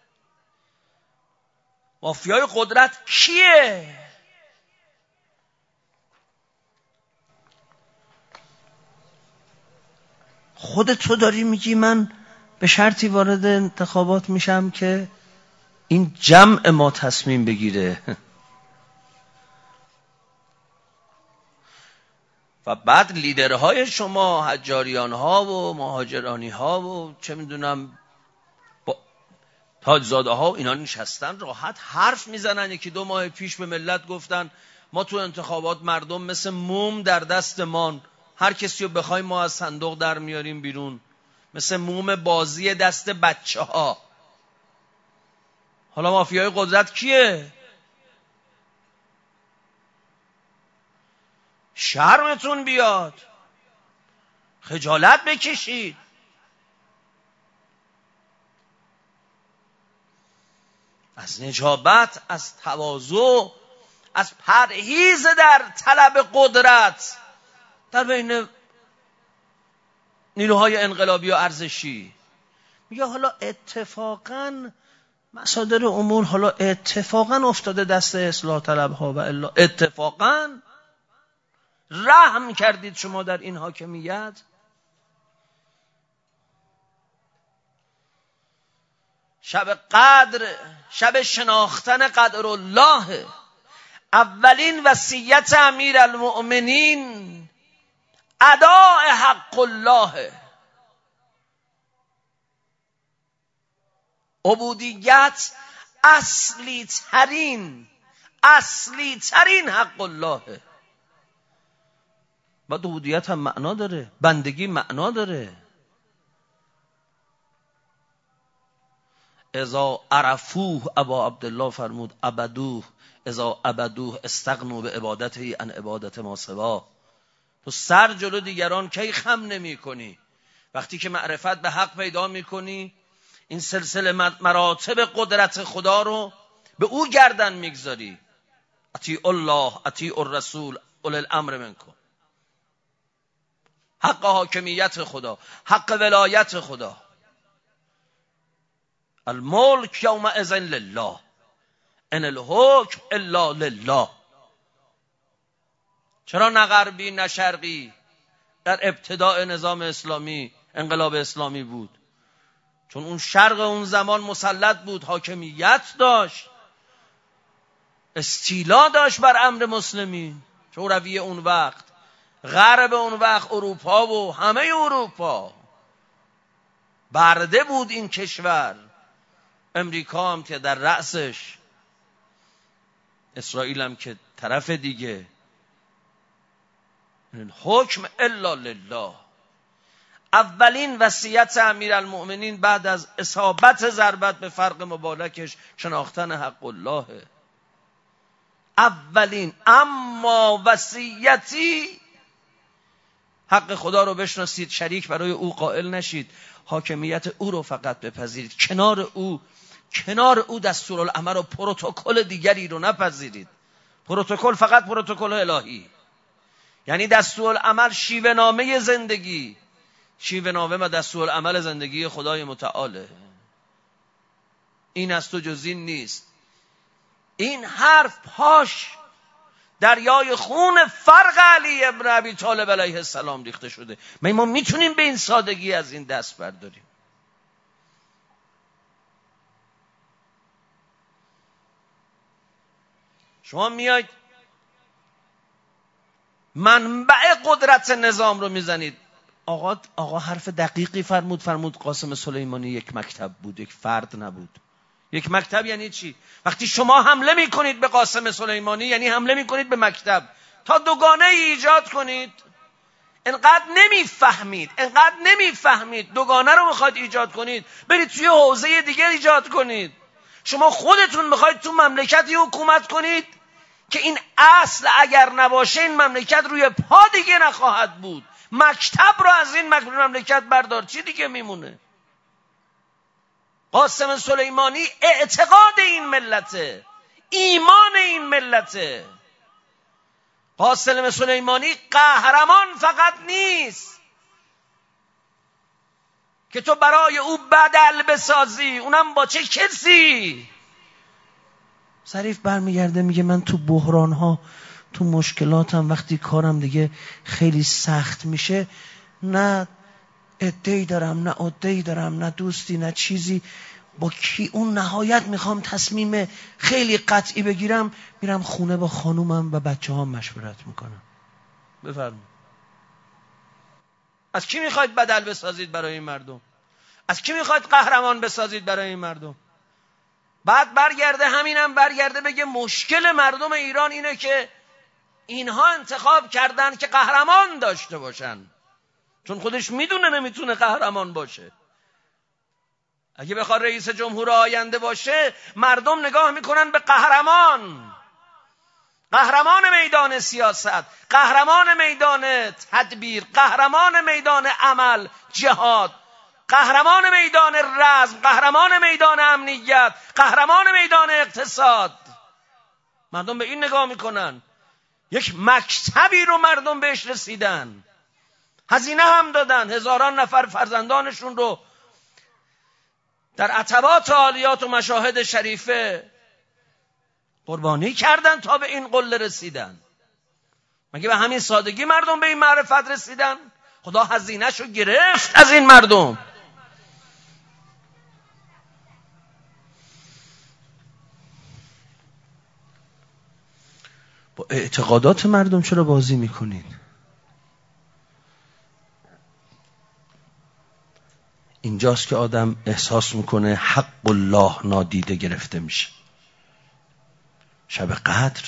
مافیای قدرت کیه؟ خودت تو داری میگی من به شرطی وارد انتخابات میشم که این جمع ما تصمیم بگیره و بعد لیدرهای شما حجاریان ها و مهاجرانی ها و چه میدونم تاجزاده ها اینا نشستن راحت حرف میزنن. یکی 2 ماه پیش به ملت گفتن ما تو انتخابات مردم مثل موم در دستمان، هر کسی رو بخوایم ما از صندوق در میاریم بیرون، مثل موم بازی دست بچه ها. حالا مافیای قدرت کیه؟ شرمتون بیاد، خجالت بکشید. از نجابت، از تواضع، از پرهیز در طلب قدرت در بین نیروهای انقلابی و ارزشی. میگه حالا اتفاقاً مصادر امور حالا اتفاقاً افتاده دست اصلاح طلب ها و الا اتفاقاً رحم کردید شما در این حاکمیت. شب قدر، شب شناختن قدر الله، اولین وصیت امیر المؤمنین اداء حق الله. عبودیت اصلی ترین حق الله. بعد عبودیت هم معنا داره، بندگی معنا داره. اذا عرفوه ابا عبدالله فرمود عبدوه، اذا عبدوه استغنوا به عبادته عن عبادت ما سوا. تو سر جلو دیگران کی خم نمی کنی؟ وقتی که معرفت به حق پیدا می کنی این سلسله مراتب قدرت خدا رو به او گردن میگذاری. اطیع الله، اطیع الرسول، اول الامر منکم. حق حاکمیت خدا، حق ولایت خدا. الملک یومئذ لله ان الحکم الا لله. چرا نه غربی نه شرقی در ابتداء نظام اسلامی انقلاب اسلامی بود؟ چون اون شرق اون زمان مسلط بود، حاکمیت داشت، استیلا داشت بر امر مسلمین. شوروی اون وقت، غرب اون وقت، اروپا و همه اروپا برده بود این کشور. امریکا هم که در رأسش، اسرائیل هم که طرف دیگه. حکم الا لله. اولین وصیت امیرالمؤمنین بعد از اصابت ضربت به فرق مبارکش شناختن حق الله. اولین اما وصیتی حق خدا رو بشناسید، شریک برای او قائل نشید، حاکمیت او رو فقط بپذیرید، کنار او دستورالعمل و پروتکل دیگری رو نپذیرید. پروتکل فقط پروتکل الهی، یعنی دستورالعمل شیوه نامه زندگی، شیوه نامه و دستورالعمل زندگی خدای متعاله. این از تو جز این نیست. این حرف پاش دریای خون فرق علی ابن ابی طالب علیه السلام ریخته شده. ما میتونیم به این سادگی از این دست برداریم؟ شما میاید منبع قدرت نظام رو میزنید. آقا حرف دقیقی فرمود قاسم سلیمانی یک مکتب بود، یک فرد نبود. یک مکتب یعنی چی؟ وقتی شما حمله میکنید به قاسم سلیمانی یعنی حمله میکنید به مکتب. تا دوگانه ایجاد کنید. انقدر نمیفهمید دوگانه رو میخواید ایجاد کنید، برید توی حوزه دیگه ایجاد کنید. شما خودتون میخواید تو مملکتی حکومت کنید که این اصل اگر نباشه این مملکت روی پا دیگه نخواهد بود. مکتب رو از این مملکت بردار، چی دیگه میمونه؟ قاسم سلیمانی اعتقاد این ملته، ایمان این ملته. قاسم سلیمانی قهرمان فقط نیست که تو برای او بدل بسازی، اونم با چه کسی. ظریف برمیگرده میگه من تو بحرانها، تو مشکلاتم، وقتی کارم دیگه خیلی سخت میشه، نه عده‌ای دارم نه عده‌ای دارم، نه دوستی نه چیزی، با کی اون نهایت میخوام تصمیم خیلی قطعی بگیرم، میرم خونه با خانومم و بچه هم مشورت میکنم. بفرمایید. از کی میخواید بدل بسازید برای این مردم؟ از کی میخواید قهرمان بسازید برای این مردم؟ بعد برگرده بگه مشکل مردم ایران اینه که اینها انتخاب کردن که قهرمان داشته باشن، چون خودش میدونه نمیتونه قهرمان باشه. اگه بخواد رئیس جمهور آینده باشه، مردم نگاه میکنن به قهرمان میدان سیاست، قهرمان میدان تدبیر، قهرمان میدان عمل، جهاد، قهرمان میدان رزم، قهرمان میدان امنیت، قهرمان میدان اقتصاد. مردم به این نگاه میکنن. یک مکتبی رو مردم بهش رسیدن، هزینه هم دادن، هزاران نفر فرزندانشون رو در عتبات عالیات و مشاهد شریفه قربانی کردن تا به این قله رسیدن. مگه به همین سادگی مردم به این معرفت رسیدن؟ خدا هزینه‌شو گرفت از این مردم. با اعتقادات مردم چرا بازی میکنید؟ اینجاست که آدم احساس میکنه حق الله نادیده گرفته میشه. شب قدر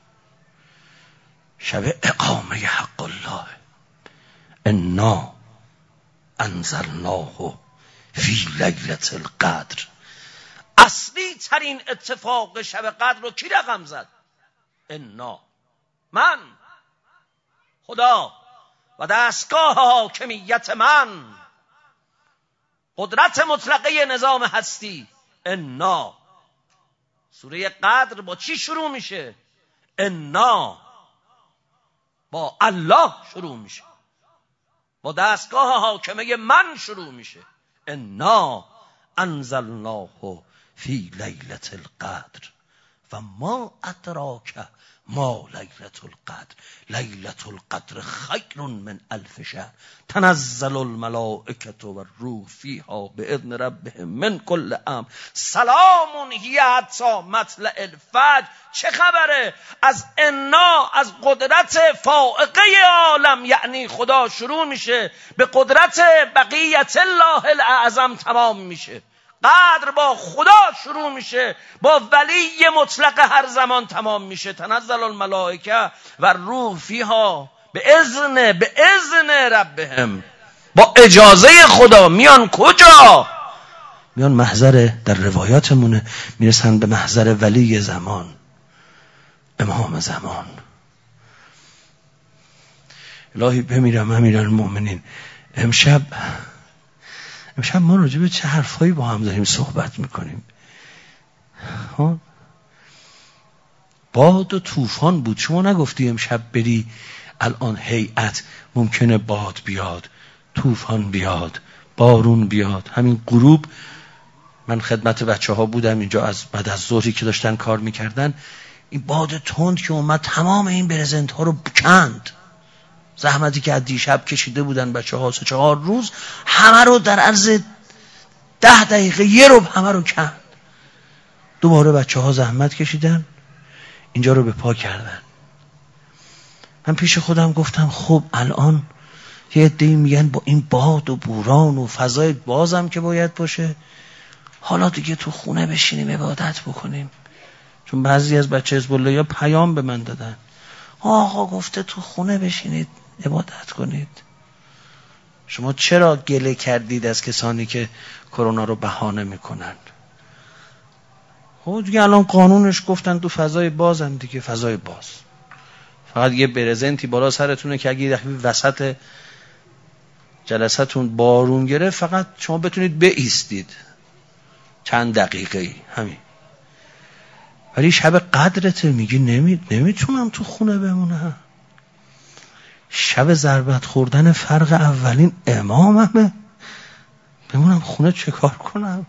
شب اقامه حق الله. انا انزلناه فی لیلة القدر. اصلی ترین اتفاق شب قدر رو کی رقم زد؟ انا، من، خدا و دستگاه حاکمیت من، قدرت مطلقه نظام هستی. انا. سوره قدر با چی شروع میشه؟ انا. با الله شروع میشه، با دستگاه حاکمه من شروع میشه. انا انزلناه فی لیلة القدر و ما ادراک ما لیلة القدر. لیلة القدر خیر من الف شهر تنزل الملائکة و الروح فیها باذن ربهم من کل امر سلام هی حتی مطلع الفجر. چه خبره؟ از انا، از قدرت فائقه عالم یعنی خدا شروع میشه، به قدرت بقیت الله الاعظم تمام میشه. قدر با خدا شروع میشه، با ولی مطلق هر زمان تمام میشه. تنزل الملائکه و الروح فیها به اذن ربهم. با اجازه خدا میان کجا؟ میان محضر، در روایاتمونه میرسن به محضر ولی زمان، امام زمان. الهی بمیرم امیرالمؤمنین. امشب ما راجع به چه حرفایی با هم داریم صحبت میکنیم؟ باد و طوفان بود. شما نگفتی امشب بری الان هیئت ممکنه باد بیاد، طوفان بیاد، بارون بیاد. همین غروب من خدمت بچه ها بودم اینجا، از بعد از ظهری که داشتن کار میکردن، این باد تند که اومد تمام این برزنت ها رو کند. زحمتی که از دیشب کشیده بودن بچه ها 3-4 روز، همه رو در عرض 10 دقیقه یه رو همه رو کند. دوباره بچه ها زحمت کشیدن اینجا رو به پا کردن. من پیش خودم گفتم خب الان یه عده‌ای میگن با این باد و بوران و فضای بازم که باید باشه، حالا دیگه تو خونه بشینیم عبادت بکنیم. چون بعضی از بچه حزب الله یا پیام به من دادن، آقا گفته تو خونه بشینید عبادت کنید. شما چرا گله کردید از کسانی که کرونا رو بهانه میکنن؟ خب دیگه الان قانونش گفتن تو فضای بازن دیگه، فضای باز. فقط یه برزنتی بالا سرتونه که اگه وسط جلسه‌تون بارون گرفت فقط شما بتونید بایستید چند دقیقه، همین. ولی شب قدرته میگی نمیتونم تو خونه بمونم. شب ضربت خوردن فرق اولین اماممه، بمونم خونه چه کار کنم؟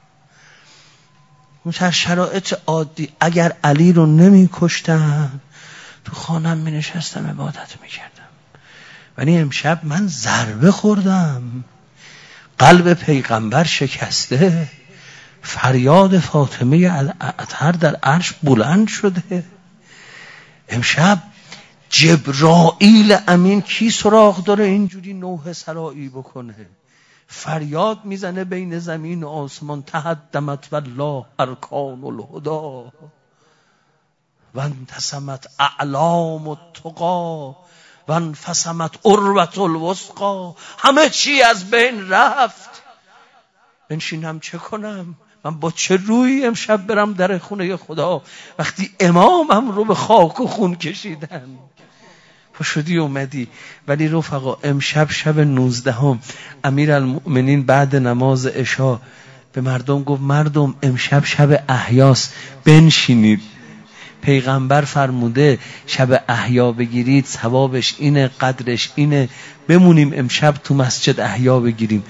اون شرایط عادی اگر علی رو نمی کشتم تو خانم می نشستم عبادت می کردم. ولی امشب من ضربه خوردم، قلب پیغمبر شکسته، فریاد فاطمه اطهر در عرش بلند شده. امشب جبرائیل امین کی سراغ داره اینجوری نوح سرایی بکنه؟ فریاد میزنه بین زمین و آسمان، تهدمت والله ارکان الهدی و انتسمت اعلام التقی و انفسمت عروة الوثقی. همه چی از بین رفت. بنشینم چه کنم؟ من با چه روی امشب برم در خونه خدا وقتی امامم رو به خاک و خون کشیدن؟ پشودی اومدی. ولی رفقا امشب شب 19 امیرالمؤمنین بعد نماز عشا به مردم گفت مردم امشب شب احیاست، بنشینید. پیغمبر فرموده شب احیا بگیرید ثوابش اینه، قدرش اینه، بمونیم امشب تو مسجد احیا بگیریم.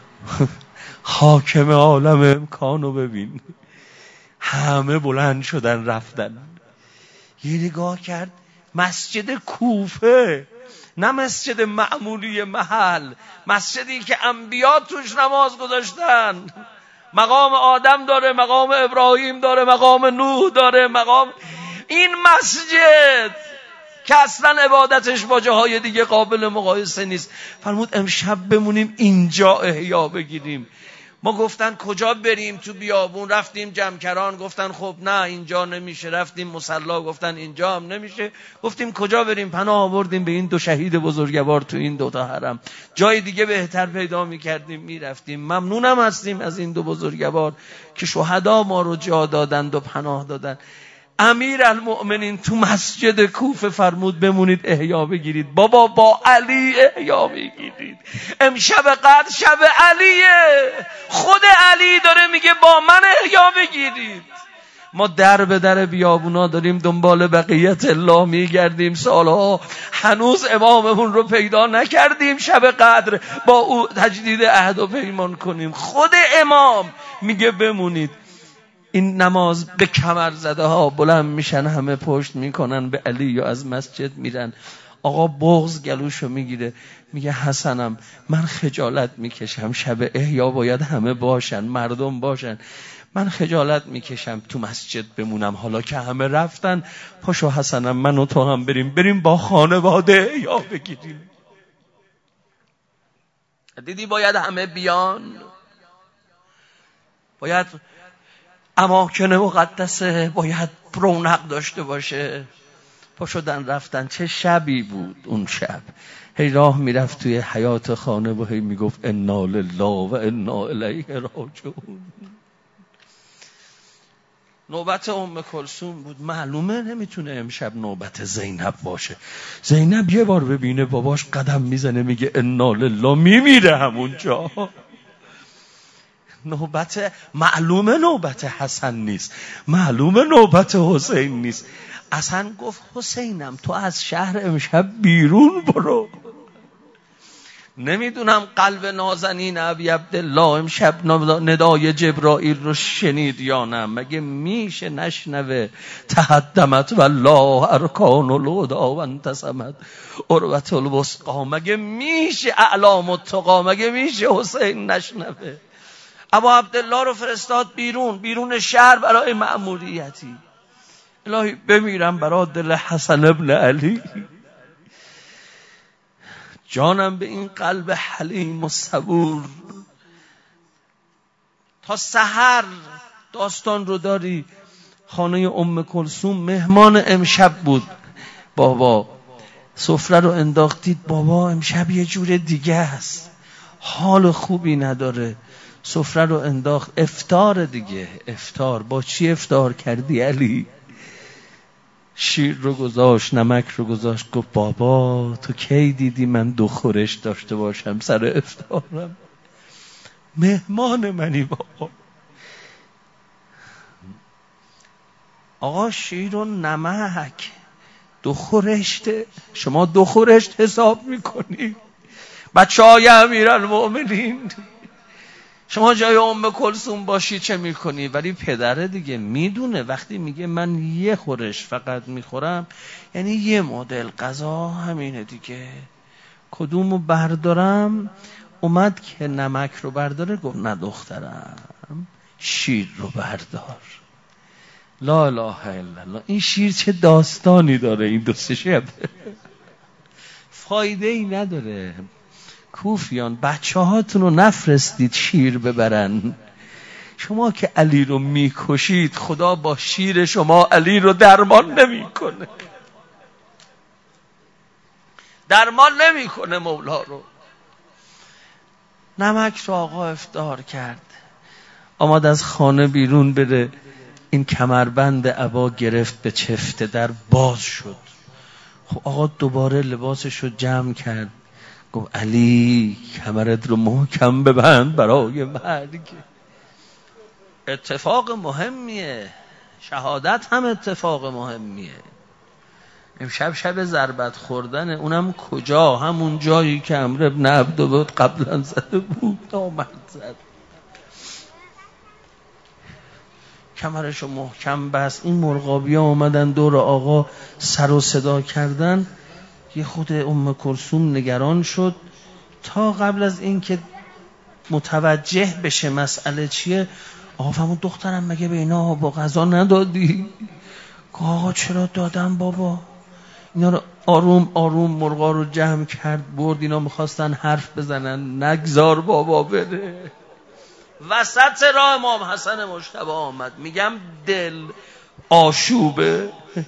حاکم عالم امکانو ببین، همه بلند شدن رفتن. یه نگاه کرد مسجد کوفه، نه مسجد معمولی محل، مسجدی که انبیا توش نماز گذاشتن. مقام آدم داره، مقام ابراهیم داره، مقام نوح داره، مقام این مسجد که اصلا عبادتش با جاهای دیگه قابل مقایسه نیست. فرمود امشب بمونیم اینجا احیا بگیریم. ما گفتن کجا بریم؟ تو بیابون رفتیم جمکران، گفتن خب نه اینجا نمیشه. رفتیم مصلا، گفتن اینجا هم نمیشه. گفتیم کجا بریم؟ پناه آوردیم به این 2 شهید بزرگوار تو این 2 تا حرم. جای دیگه بهتر پیدا میکردیم میرفتیم. ممنونم هستیم از این 2 بزرگوار که شهدا ما رو جا دادند و پناه دادند. امیرالمؤمنین تو مسجد کوفه فرمود بمونید احیا بگیرید. بابا با علی احیا بگیرید. امشب قدر شب علیه، خود علی داره میگه با من احیا بگیرید. ما در به در بیابونا داریم دنبال بقیت الله میگردیم سالها، هنوز اماممون رو پیدا نکردیم شب قدر با او تجدید عهد و پیمان کنیم. خود امام میگه بمونید. این نماز به کمر زده ها بلند میشن، همه پشت میکنن به علی یا از مسجد میرن. آقا بغض گلوشو میگیره، میگه حسنم من خجالت میکشم، شب احیا باید همه باشن، مردم باشن، من خجالت میکشم تو مسجد بمونم حالا که همه رفتن. پاشو حسنم من و تو هم بریم با خانواده احیا بگیریم. دیدی باید همه بیان، باید اماکن مقدسه باید رونق داشته باشه. پا شدن رفتن. چه شبی بود اون شب. هی راه میرفت توی حیاط خانه و هی میگفت انا لله و انا الیه راجعون. نوبت ام کلثوم بود، معلومه نمیتونه امشب نوبت زینب باشه. زینب یه بار ببینه باباش قدم میزنه میگه انا لله، میمیره همونجا. نوبت معلومه نوبت حسن نیست، معلومه نوبت حسین نیست. اصلا گفت حسینم تو از شهر امشب بیرون برو. نمیدونم قلب نازنین ابی عبدالله امشب ندای جبرائیل رو شنید یا نه. مگه میشه نشنوه؟ تهدمت والله ارکان الهدی و انتسمت عروة الوثقی. مگه میشه اعلام التقی؟ مگه میشه حسین نشنوه؟ ابا عبدالله رو فرستاد بیرون شهر برای مأموریتی. الهی بمیرم برای دل حسن ابن علی، جانم به این قلب حلیم و صبور. تا سحر داستان رو داری. خانه ام کلثوم مهمان امشب بود. بابا سفره رو انداختید، بابا امشب یه جور دیگه است، حال خوبی نداره. سفره رو انداخت، افطار دیگه. افطار با چی افطار کردی علی؟ شیر رو گذاشت، نمک رو گذاشت. گفت بابا تو کی دیدی من 2 خورش داشته باشم سر افطارم؟ مهمان منی بابا. آقا شیر و نمک 2 خورشته، شما 2 خورشت حساب میکنی؟ بچه‌های امیرالمؤمنین شما جای ام کلثوم باشی چه میکنی؟ ولی پدره دیگه میدونه وقتی میگه من 1 خورش فقط میخورم یعنی 1 مدل غذا همینه دیگه. کدومو بردارم؟ اومد که نمک رو برداره، گفت نه دخترم شیر رو بردار. لا اله الا الله. این شیر چه داستانی داره این 2-3 شب. فایده ای نداره. کوفیان بچه هاتون رو نفرستید شیر ببرن. شما که علی رو میکشید خدا با شیر شما علی رو درمان نمیکنه. درمان نمیکنه مولا رو. نمک رو آقا افطار کرد، آمد از خانه بیرون بره. این کمربند عبا گرفت به چفته در باز شد. خب آقا دوباره لباسش رو جمع کرد، گفت علی کمرت رو محکم ببند برای مرگ. اتفاق مهمیه، شهادت هم اتفاق مهمیه. امشب شب ضربت خوردن، اونم کجا؟ همون جایی که عمرو بن عبد بود قبلا زده بود، آمد زد. کمرشو محکم بست. این مرغابی ها آمدن دور آقا سر و صدا کردن. یه خود ام کلثوم نگران شد. تا قبل از این که متوجه بشه مسئله چیه، آقا فرمود دخترم مگه به اینا با غذا ندادی؟ آقا چرا دادم بابا. اینا رو آروم آروم مرغا رو جمع کرد برد. اینا میخواستن حرف بزنن، نگذار بابا بره. وسط راه امام حسن مجتبی آمد. میگم دل آشوبه.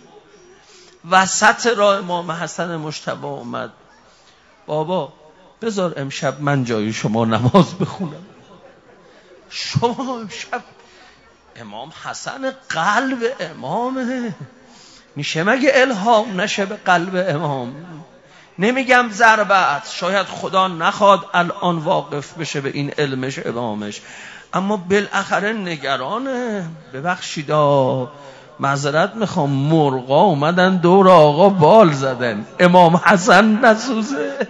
وسط راه امام حسن مجتبی آمد. بابا بذار امشب من جای شما نماز بخونم. شما امشب امام حسن قلب امامه، میشه مگه الهام نشه به قلب امام؟ نمیگم ضربت، شاید خدا نخواد الان واقف بشه به این علمش امامش، اما بالاخره نگرانه. ببخشیدا معذرت میخوام، مرغا اومدن دور آقا بال زدن، امام حسن نسوزه.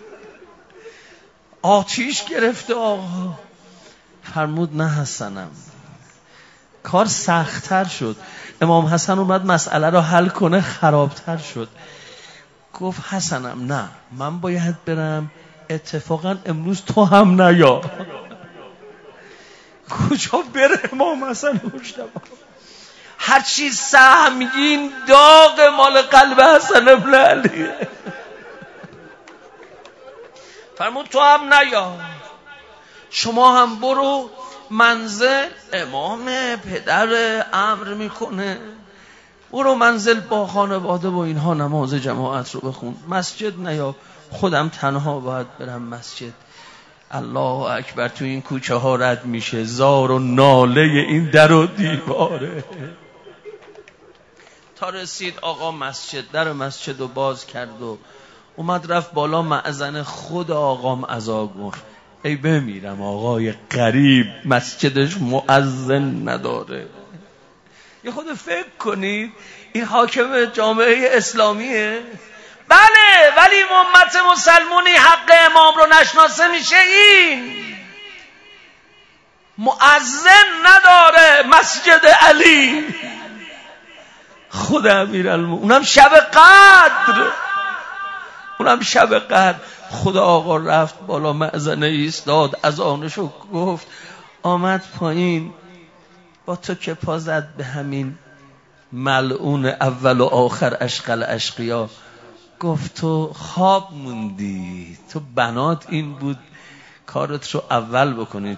آتیش گرفته آقا. فرمود نه حسنم. کار سخت‌تر شد. امام حسن اومد مسئله رو حل کنه، خرابتر شد. گفت حسنم نه من باید برم، اتفاقا امروز تو هم نیا. کجا بره امام حسن مجتبی؟ هرچی سهمگین داغ مال قلب حسن ابن علی. فرمود تو هم نیا، شما هم برو منزل. امام پدر امر میکنه برو منزل با خانواده و اینها نماز جماعت رو بخون. مسجد نیا، خودم تنها باید برم مسجد. الله اکبر. تو این کوچه ها رد میشه، زار و ناله این در و دیواره. تا رسید آقا مسجد، در مسجد رو باز کرد و اومد رفت بالا مأذن. خود آقام عزا گفت ای بمیرم آقای غریب مسجدش مؤذن نداره. یه خود فکر کنید، این حاکم جامعه اسلامیه، بله، ولی امت مسلمونی حق امام رو نشناسه میشه این مؤذن نداره مسجد علی، خود امیرالمومنین، اونم شب قدر، اونم شب قدر. خدا آقا رفت بالا مأذنه ایستاد، اذانشو گفت، آمد پایین، با تو که پا زد به همین ملعون اول و آخر اشقل اشقیا، گفت تو خواب موندی، تو بنات این بود کارت رو اول بکنی،